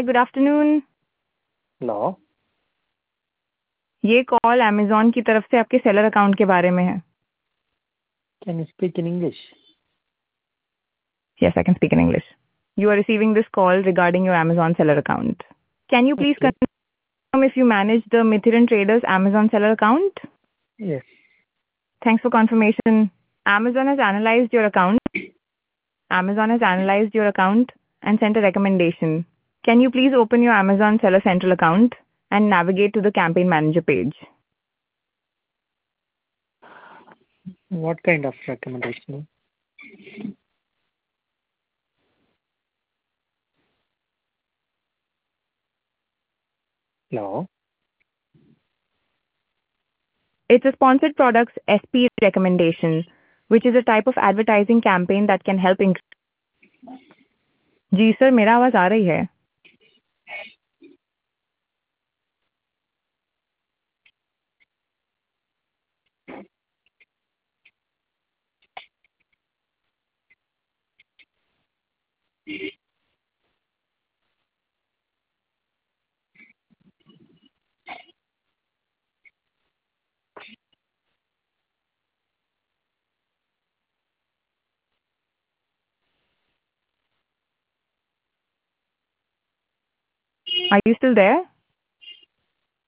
हाय good afternoon. Hello. ये call Amazon की तरफ से आपके सेलर अकाउंट के बारे में है। Can you speak in English? Yes, I can speak in English. You are receiving this call regarding your Amazon seller account. Can you please Okay. confirm if you manage the Mithiran Traders Amazon seller account? Yes. Thanks for confirmation. Amazon has analyzed your account. Amazon has analyzed your account and sent a recommendation. Can you please open your Amazon Seller Central account and navigate to the campaign manager page? What kind of recommendation? Hello. It's a sponsored products SP recommendation, which is a type of advertising campaign that can help increase. जी sir, मेरा आवाज आ रही है। Are you still there?